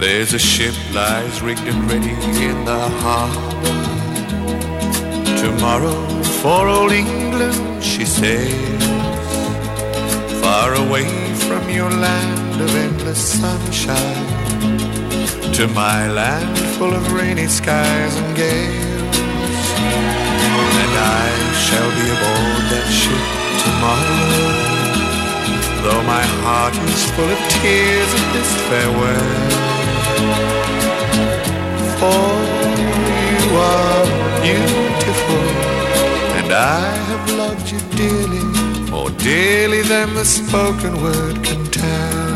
There's a ship lies rigged and ready in the harbor. Tomorrow for old England she sails, far away from your land of endless sunshine, to my land full of rainy skies and gales. And I shall be aboard that ship tomorrow, though my heart is full of tears at this farewell. For you are beautiful, and I have loved you dearly, more dearly than the spoken word can tell.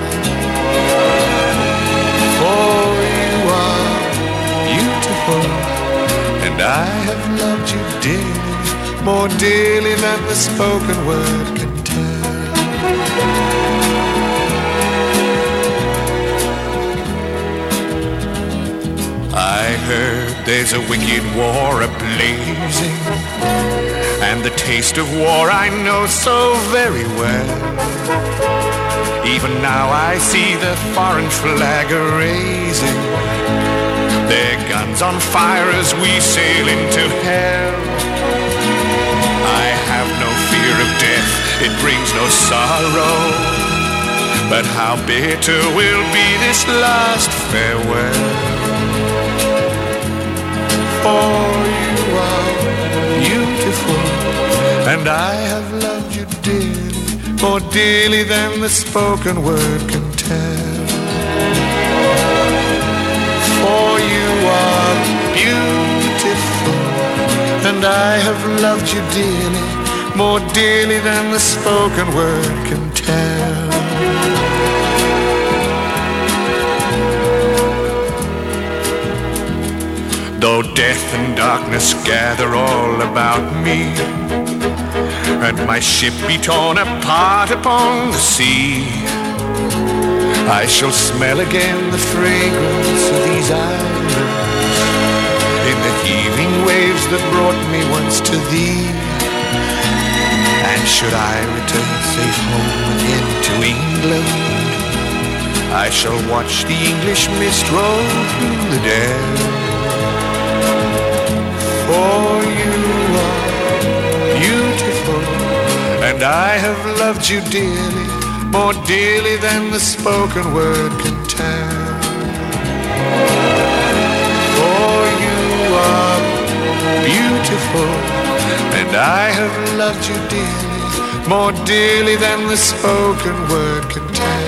For you are beautiful, and I have loved you dearly, more dearly than the spoken word can tell. I heard there's a wicked war a-blazing, and the taste of war I know so very well. Even now I see the foreign flag a-raising, their guns on fire as we sail into hell. I have no fear of death, it brings no sorrow, but how bitter will be this last farewell. For you are beautiful, and I have loved you dearly, more dearly than the spoken word can tell. For you are beautiful, and I have loved you dearly, more dearly than the spoken word can tell. Though death and darkness gather all about me, and my ship be torn apart upon the sea, I shall smell again the fragrance of these islands in the heaving waves that brought me once to thee. And should I return safe home again to England, I shall watch the English mist roll through the dell. For you are beautiful, and I have loved you dearly, more dearly than the spoken word can tell. For you are beautiful, and I have loved you dearly, more dearly than the spoken word can tell.